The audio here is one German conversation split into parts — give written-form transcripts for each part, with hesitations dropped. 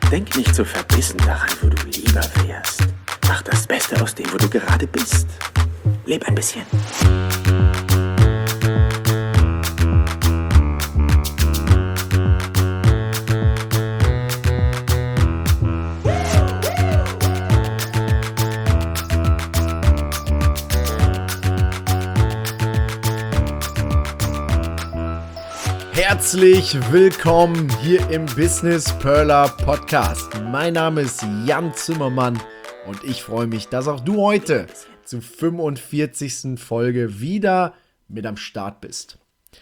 Denk nicht so verbissen daran, wo du lieber wärst. Mach das Beste aus dem, wo du gerade bist. Leb ein bisschen. Herzlich willkommen hier im Business Perler Podcast. Mein Name ist Jan Zimmermann und ich freue mich, dass auch du heute zur 45. Folge wieder mit am Start bist.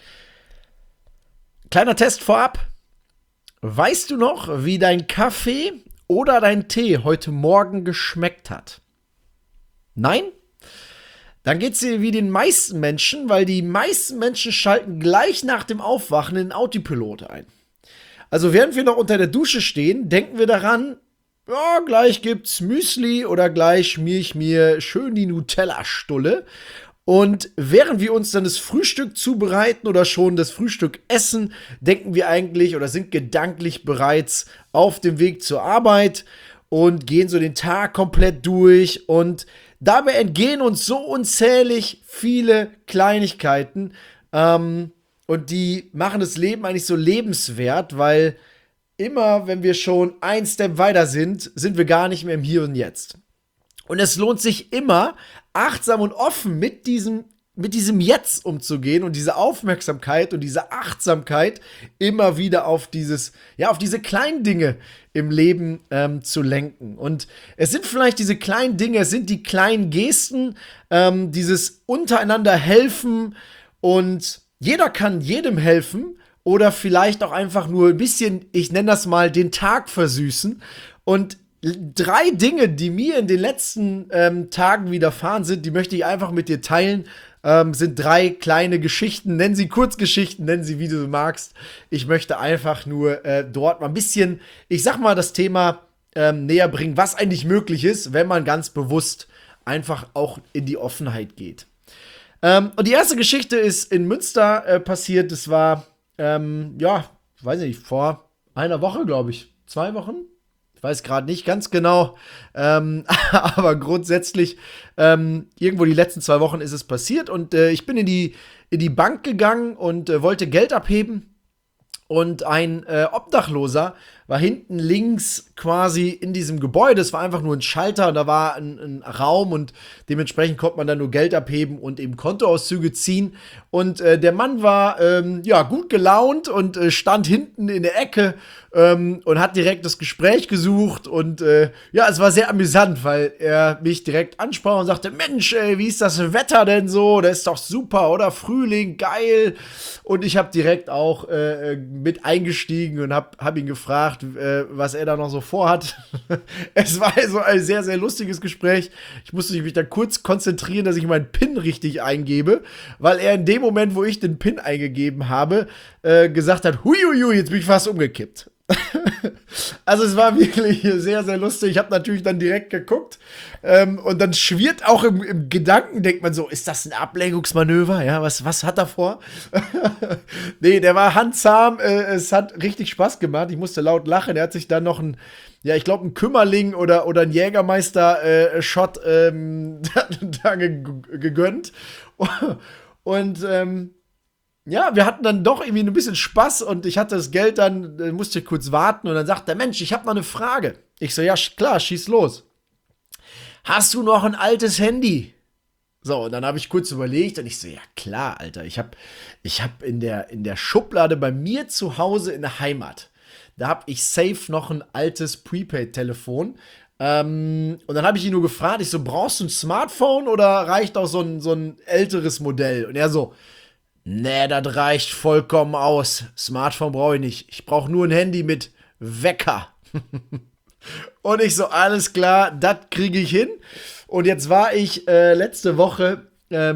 Kleiner Test vorab. Weißt du noch, wie dein Kaffee oder dein Tee heute Morgen geschmeckt hat? Nein? Dann geht's dir wie den meisten Menschen, weil die meisten Menschen schalten gleich nach dem Aufwachen in den Autopilot ein. Also während wir noch unter der Dusche stehen, denken wir daran, ja, gleich gibt's Müsli oder gleich schmier ich mir schön die Nutella-Stulle. Und während wir uns dann das Frühstück zubereiten oder schon das Frühstück essen, denken wir eigentlich oder sind gedanklich bereits auf dem Weg zur Arbeit und gehen so den Tag komplett durch und dabei entgehen uns so unzählig viele Kleinigkeiten und die machen das Leben eigentlich so lebenswert, weil immer, wenn wir schon ein Step weiter sind, sind wir gar nicht mehr im Hier und Jetzt. Und es lohnt sich immer, achtsam und offen mit diesem Jetzt umzugehen und diese Aufmerksamkeit und diese Achtsamkeit immer wieder auf diese kleinen Dinge im Leben zu lenken. Und es sind vielleicht diese kleinen Dinge, es sind die kleinen Gesten, dieses untereinander helfen und jeder kann jedem helfen oder vielleicht auch einfach nur ein bisschen, ich nenne das mal, den Tag versüßen. Und 3 Dinge, die mir in den letzten Tagen widerfahren sind, die möchte ich einfach mit dir teilen. Sind 3 kleine Geschichten, nennen sie Kurzgeschichten, nennen sie wie du magst. Ich möchte einfach nur dort mal ein bisschen, ich sag mal, das Thema näher bringen, was eigentlich möglich ist, wenn man ganz bewusst einfach auch in die Offenheit geht. Und die erste Geschichte ist in Münster passiert. Das war, weiß nicht, vor einer Woche, glaube ich, 2 Wochen. Weiß gerade nicht ganz genau, aber grundsätzlich irgendwo die letzten 2 Wochen ist es passiert und ich bin in die Bank gegangen und wollte Geld abheben und ein Obdachloser war hinten links quasi in diesem Gebäude. Es war einfach nur ein Schalter und da war ein Raum und dementsprechend konnte man dann nur Geld abheben und eben Kontoauszüge ziehen. Und der Mann war gut gelaunt und stand hinten in der Ecke und hat direkt das Gespräch gesucht. Und es war sehr amüsant, weil er mich direkt ansprach und sagte, Mensch, ey, wie ist das Wetter denn so? Das ist doch super, oder? Frühling, geil. Und ich habe direkt auch mit eingestiegen und hab ihn gefragt, was er da noch so vorhat. Es war so ein sehr, sehr lustiges Gespräch. Ich musste mich dann kurz konzentrieren, dass ich meinen PIN richtig eingebe, weil er in dem Moment, wo ich den PIN eingegeben habe, gesagt hat, huiuiui, jetzt bin ich fast umgekippt. Also es war wirklich sehr, sehr lustig. Ich habe natürlich dann direkt geguckt und dann schwirrt auch im Gedanken, denkt man so, ist das ein Ablenkungsmanöver? Ja, was hat er vor? Nee, der war handzahm. Es hat richtig Spaß gemacht. Ich musste laut lachen. Er hat sich dann noch einen Kümmerling oder ein Jägermeister-Shot da gegönnt. Und wir hatten dann doch irgendwie ein bisschen Spaß und ich hatte das Geld dann, musste kurz warten und dann sagt der Mensch, ich habe noch eine Frage. Ich so, ja klar, schieß los. Hast du noch ein altes Handy? So, und dann habe ich kurz überlegt und ich so, ja klar, Alter, ich hab in der Schublade bei mir zu Hause in der Heimat, da habe ich safe noch ein altes Prepaid-Telefon. Und dann habe ich ihn nur gefragt, ich so, brauchst du ein Smartphone oder reicht auch so ein älteres Modell? Und er so, nee, das reicht vollkommen aus. Smartphone brauche ich nicht. Ich brauche nur ein Handy mit Wecker. Und ich so, alles klar, das kriege ich hin. Und jetzt war ich letzte Woche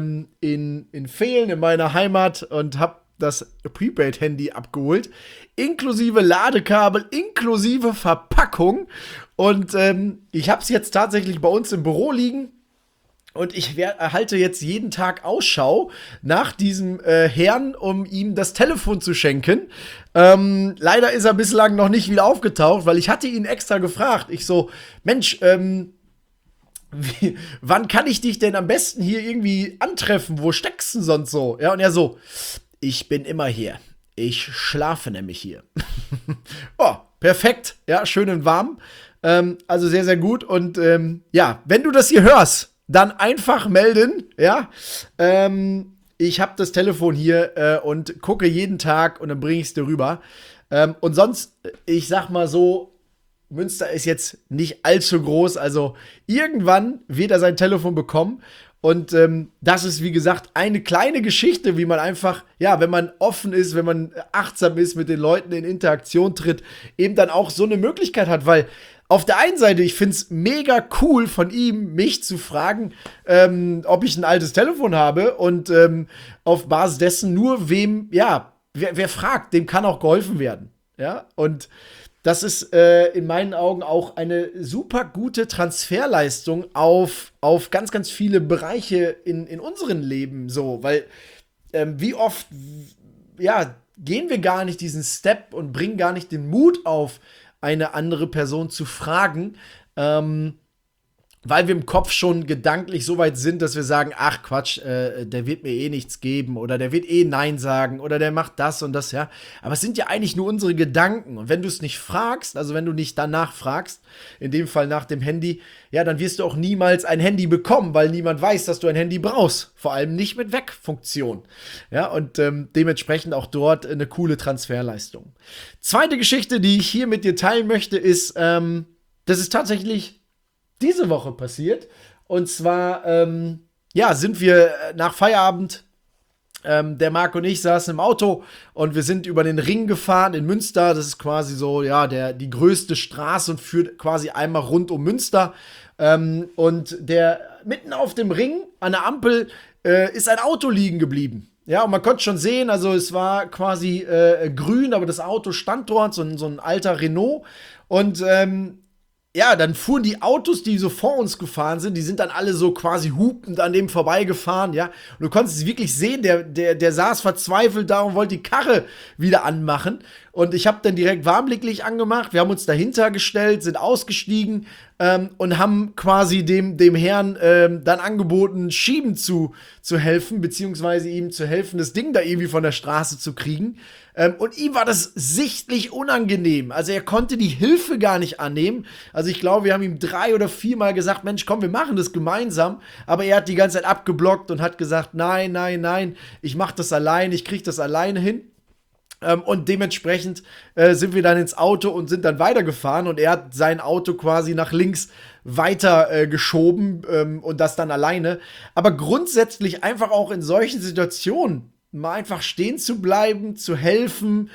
in Vehlen in meiner Heimat und habe das Prepaid-Handy abgeholt, inklusive Ladekabel, inklusive Verpackung. Und ich habe es jetzt tatsächlich bei uns im Büro liegen. Und ich halte jetzt jeden Tag Ausschau nach diesem Herrn, um ihm das Telefon zu schenken. Leider ist er bislang noch nicht wieder aufgetaucht, weil ich hatte ihn extra gefragt. Ich so, Mensch, wann kann ich dich denn am besten hier irgendwie antreffen? Wo steckst du sonst so? Ja, und er so, ich bin immer hier. Ich schlafe nämlich hier. Oh, perfekt. Ja, schön und warm. Also sehr, sehr gut. Und ja, wenn du das hier hörst, dann einfach melden. Ja, ich habe das Telefon hier und gucke jeden Tag und dann bringe ich es dir rüber. Und sonst, ich sag mal so, Münster ist jetzt nicht allzu groß, also irgendwann wird er sein Telefon bekommen. Und das ist, wie gesagt, eine kleine Geschichte, wie man einfach, ja, wenn man offen ist, wenn man achtsam ist, mit den Leuten in Interaktion tritt, eben dann auch so eine Möglichkeit hat. Weil auf der einen Seite, ich finde es mega cool von ihm, mich zu fragen, ob ich ein altes Telefon habe. Und auf Basis dessen nur wer fragt, dem kann auch geholfen werden. Ja, und das ist in meinen Augen auch eine super gute Transferleistung auf ganz, ganz viele Bereiche in unserem Leben so, weil wie oft gehen wir gar nicht diesen Step und bringen gar nicht den Mut auf, eine andere Person zu fragen, weil wir im Kopf schon gedanklich so weit sind, dass wir sagen, ach Quatsch, der wird mir eh nichts geben oder der wird eh Nein sagen oder der macht das und das, ja. Aber es sind ja eigentlich nur unsere Gedanken. Und wenn du es nicht fragst, also wenn du nicht danach fragst, in dem Fall nach dem Handy, ja, dann wirst du auch niemals ein Handy bekommen, weil niemand weiß, dass du ein Handy brauchst. Vor allem nicht mit Wegfunktion. Ja, und dementsprechend auch dort eine coole Transferleistung. Zweite Geschichte, die ich hier mit dir teilen möchte, ist, das ist tatsächlich diese Woche passiert. Und zwar, sind wir nach Feierabend, der Marc und ich saßen im Auto und wir sind über den Ring gefahren in Münster. Das ist quasi so, ja, die größte Straße und führt quasi einmal rund um Münster. Und mitten auf dem Ring, an der Ampel, ist ein Auto liegen geblieben. Ja, und man konnte schon sehen, also es war quasi grün, aber das Auto stand dort, so ein alter Renault. Und ja, dann fuhren die Autos, die so vor uns gefahren sind, die sind dann alle so quasi hupend an dem vorbeigefahren, ja. Und du konntest es wirklich sehen, der saß verzweifelt da und wollte die Karre wieder anmachen. Und ich habe dann direkt Warnblicklicht angemacht, wir haben uns dahinter gestellt, sind ausgestiegen und haben quasi dem Herrn dann angeboten, schieben zu helfen, beziehungsweise ihm zu helfen, das Ding da irgendwie von der Straße zu kriegen. Und ihm war das sichtlich unangenehm. Also er konnte die Hilfe gar nicht annehmen. Also ich glaube, wir haben ihm 3 oder 4 Mal gesagt, Mensch, komm, wir machen das gemeinsam. Aber er hat die ganze Zeit abgeblockt und hat gesagt, nein, nein, nein, ich mach das allein, ich krieg das alleine hin. Und dementsprechend sind wir dann ins Auto und sind dann weitergefahren und er hat sein Auto quasi nach links weiter geschoben und das dann alleine. Aber grundsätzlich einfach auch in solchen Situationen mal einfach stehen zu bleiben, zu helfen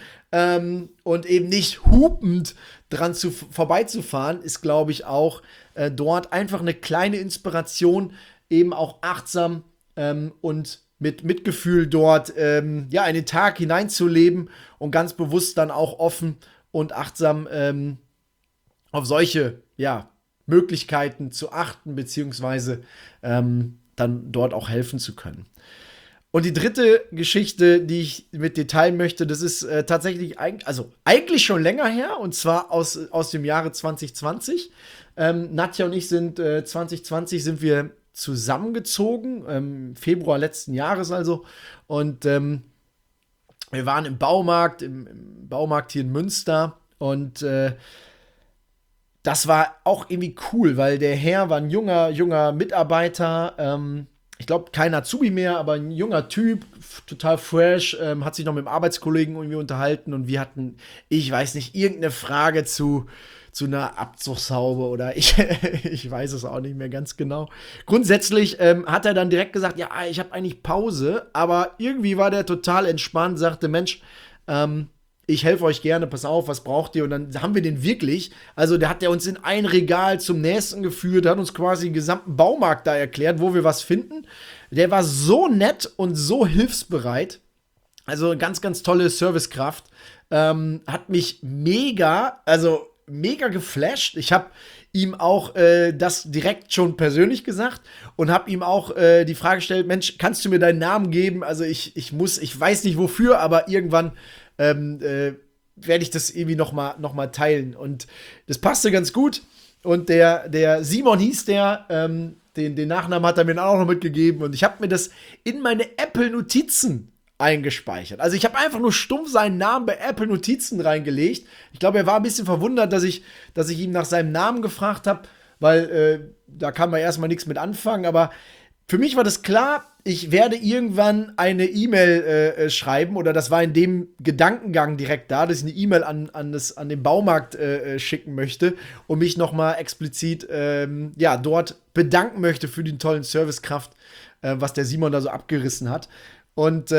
und eben nicht hupend dran vorbeizufahren, ist, glaube ich, auch dort einfach eine kleine Inspiration, eben auch achtsam und mit Mitgefühl dort in den Tag hineinzuleben und ganz bewusst dann auch offen und achtsam auf solche Möglichkeiten zu achten, beziehungsweise dann dort auch helfen zu können. Und die dritte Geschichte, die ich mit dir teilen möchte, das ist tatsächlich eigentlich schon länger her, und zwar aus dem Jahre 2020. Nadja und ich sind 2020 sind wir zusammengezogen, im Februar letzten Jahres also. Und wir waren im Baumarkt hier in Münster. Und das war auch irgendwie cool, weil der Herr war ein junger Mitarbeiter, ich glaube, kein Azubi mehr, aber ein junger Typ, total fresh, hat sich noch mit dem Arbeitskollegen irgendwie unterhalten und wir hatten, ich weiß nicht, irgendeine Frage zu einer Abzugshaube oder ich weiß es auch nicht mehr ganz genau. Grundsätzlich hat er dann direkt gesagt, ja, ich habe eigentlich Pause, aber irgendwie war der total entspannt, sagte, Mensch, ich helfe euch gerne, pass auf, was braucht ihr? Und dann haben wir den wirklich, also der hat ja uns in ein Regal zum nächsten geführt, hat uns quasi den gesamten Baumarkt da erklärt, wo wir was finden. Der war so nett und so hilfsbereit, also ganz, ganz tolle Servicekraft, hat mich mega, also mega geflasht. Ich habe ihm auch das direkt schon persönlich gesagt und habe ihm auch die Frage gestellt, Mensch, kannst du mir deinen Namen geben? Also ich weiß nicht wofür, aber irgendwann werde ich das irgendwie noch mal teilen. Und das passte ganz gut. Und der Simon hieß der, den Nachnamen hat er mir dann auch noch mitgegeben. Und ich habe mir das in meine Apple-Notizen eingespeichert. Also ich habe einfach nur stumpf seinen Namen bei Apple Notizen reingelegt. Ich glaube, er war ein bisschen verwundert, dass ich ihm nach seinem Namen gefragt habe, weil da kann man erstmal nichts mit anfangen. Aber für mich war das klar, ich werde irgendwann eine E-Mail schreiben, oder das war in dem Gedankengang direkt da, dass ich eine E-Mail an den Baumarkt schicken möchte und mich nochmal explizit dort bedanken möchte für die tollen Servicekraft, was der Simon da so abgerissen hat. Und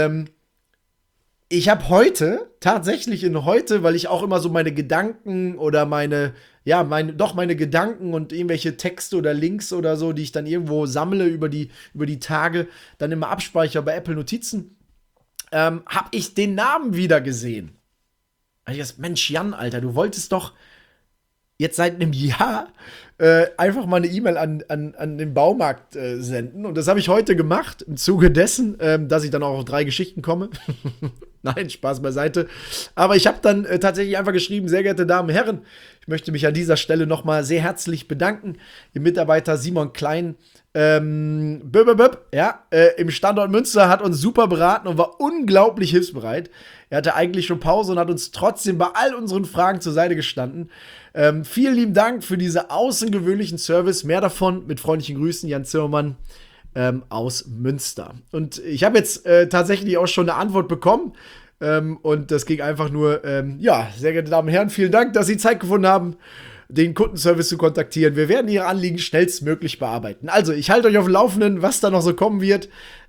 ich habe heute, weil ich auch immer so meine Gedanken oder meine Gedanken und irgendwelche Texte oder Links oder so, die ich dann irgendwo sammle über die Tage, dann immer abspeichere bei Apple Notizen, habe ich den Namen wieder gesehen. Da hab ich gesagt, Mensch, Jan, Alter, du wolltest doch jetzt seit einem Jahr einfach mal eine E-Mail an den Baumarkt senden. Und das habe ich heute gemacht, im Zuge dessen, dass ich dann auch auf 3 Geschichten komme. Nein, Spaß beiseite. Aber ich habe dann tatsächlich einfach geschrieben, sehr geehrte Damen und Herren, ich möchte mich an dieser Stelle nochmal sehr herzlich bedanken. Ihr Mitarbeiter Simon Klein im Standort Münster hat uns super beraten und war unglaublich hilfsbereit. Er hatte eigentlich schon Pause und hat uns trotzdem bei all unseren Fragen zur Seite gestanden. Vielen lieben Dank für diese außergewöhnlichen Service. Mehr davon mit freundlichen Grüßen, Jan Zimmermann aus Münster. Und ich habe jetzt tatsächlich auch schon eine Antwort bekommen. Und das ging einfach nur, sehr geehrte Damen und Herren, vielen Dank, dass Sie Zeit gefunden haben, den Kundenservice zu kontaktieren. Wir werden Ihre Anliegen schnellstmöglich bearbeiten. Also, ich halte euch auf dem Laufenden, was da noch so kommen wird.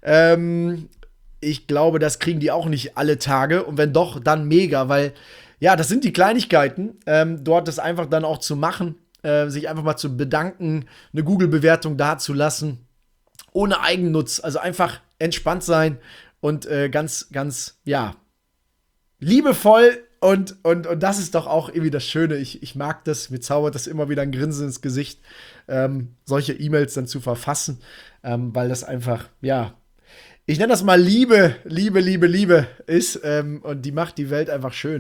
Ich glaube, das kriegen die auch nicht alle Tage. Und wenn doch, dann mega, weil, ja, das sind die Kleinigkeiten, dort das einfach dann auch zu machen, sich einfach mal zu bedanken, eine Google-Bewertung dazulassen, ohne Eigennutz, also einfach entspannt sein und ganz, ganz, liebevoll. Und das ist doch auch irgendwie das Schöne. Ich mag das, mir zaubert das immer wieder ein Grinsen ins Gesicht, solche E-Mails dann zu verfassen, weil das einfach, ich nenne das mal Liebe ist, und die macht die Welt einfach schön.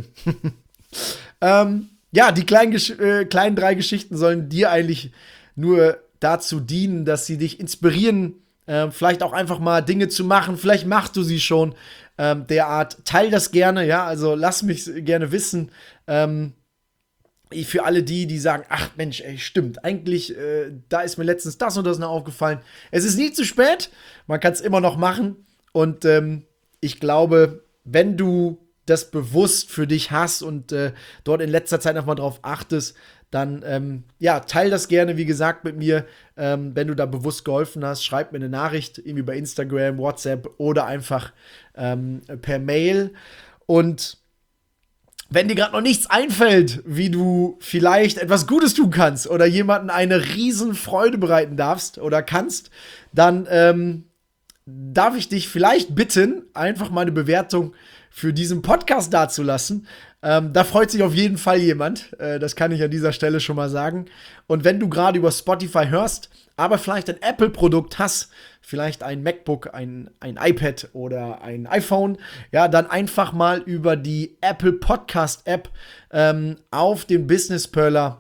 Die kleinen 3 Geschichten sollen dir eigentlich nur dazu dienen, dass sie dich inspirieren, vielleicht auch einfach mal Dinge zu machen. Vielleicht machst du sie schon derart. Teil das gerne, also lass mich gerne wissen. Für alle die sagen, ach Mensch, ey, stimmt, eigentlich, da ist mir letztens das und das noch aufgefallen. Es ist nie zu spät, man kann es immer noch machen. Und ich glaube, wenn du das bewusst für dich hast und dort in letzter Zeit noch mal drauf achtest, dann teil das gerne, wie gesagt, mit mir. Wenn du da bewusst geholfen hast, schreib mir eine Nachricht, irgendwie bei Instagram, WhatsApp oder einfach per Mail. Und wenn dir gerade noch nichts einfällt, wie du vielleicht etwas Gutes tun kannst oder jemandem eine riesen Freude bereiten darfst oder kannst, dann darf ich dich vielleicht bitten, einfach mal eine Bewertung für diesen Podcast dazulassen. Da freut sich auf jeden Fall jemand. Das kann ich an dieser Stelle schon mal sagen. Und wenn du gerade über Spotify hörst, aber vielleicht ein Apple-Produkt hast, vielleicht ein MacBook, ein iPad oder ein iPhone, dann einfach mal über die Apple Podcast-App auf den Business Perler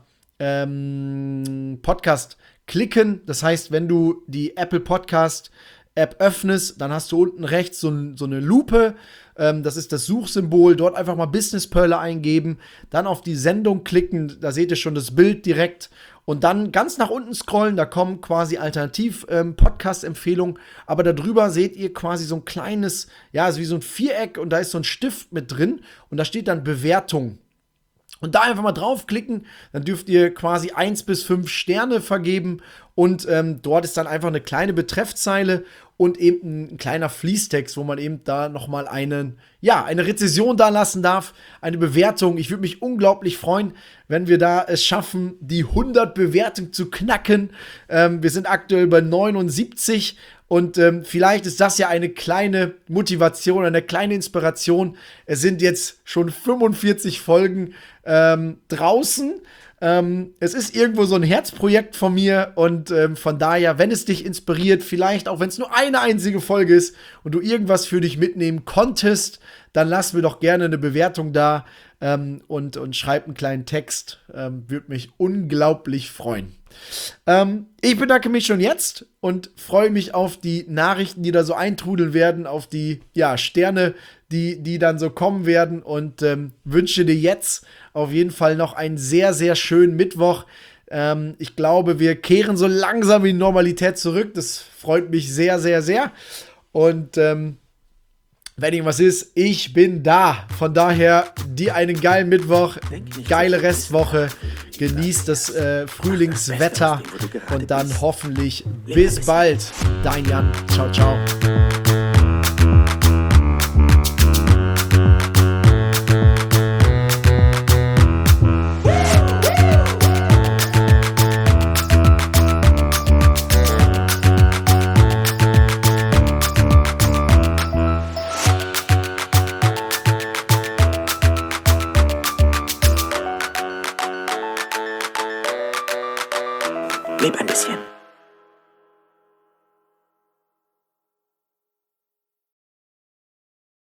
Podcast klicken. Das heißt, wenn du die Apple Podcast App öffnest, dann hast du unten rechts so eine Lupe. Das ist das Suchsymbol. Dort einfach mal Business Perler eingeben. Dann auf die Sendung klicken. Da seht ihr schon das Bild direkt. Und dann ganz nach unten scrollen. Da kommen quasi alternativ Podcast-Empfehlungen. Aber darüber seht ihr quasi so ein kleines, also wie so ein Viereck. Und da ist so ein Stift mit drin. Und da steht dann Bewertung. Und da einfach mal draufklicken, dann dürft ihr quasi 1 bis 5 Sterne vergeben und dort ist dann einfach eine kleine Betreffzeile und eben ein kleiner Fließtext, wo man eben da nochmal eine Rezession da lassen darf, eine Bewertung. Ich würde mich unglaublich freuen, wenn wir da es schaffen, die 100 Bewertungen zu knacken. Wir sind aktuell bei 79 Und vielleicht ist das ja eine kleine Motivation, eine kleine Inspiration. Es sind jetzt schon 45 Folgen draußen. Es ist irgendwo so ein Herzprojekt von mir und von daher, wenn es dich inspiriert, vielleicht auch wenn es nur eine einzige Folge ist und du irgendwas für dich mitnehmen konntest, dann lass mir doch gerne eine Bewertung da und schreib einen kleinen Text. Würde mich unglaublich freuen. Ich bedanke mich schon jetzt und freue mich auf die Nachrichten, die da so eintrudeln werden, auf die Sterne, die dann so kommen werden und wünsche dir jetzt auf jeden Fall noch einen sehr, sehr schönen Mittwoch. Ich glaube, wir kehren so langsam in die Normalität zurück. Das freut mich sehr, sehr, sehr. Und wenn irgendwas ist, ich bin da. Von daher, dir einen geilen Mittwoch, geile Restwoche. Genießt das Frühlingswetter und dann hoffentlich bis bald. Dein Jan. Ciao, ciao. Leb ein bisschen.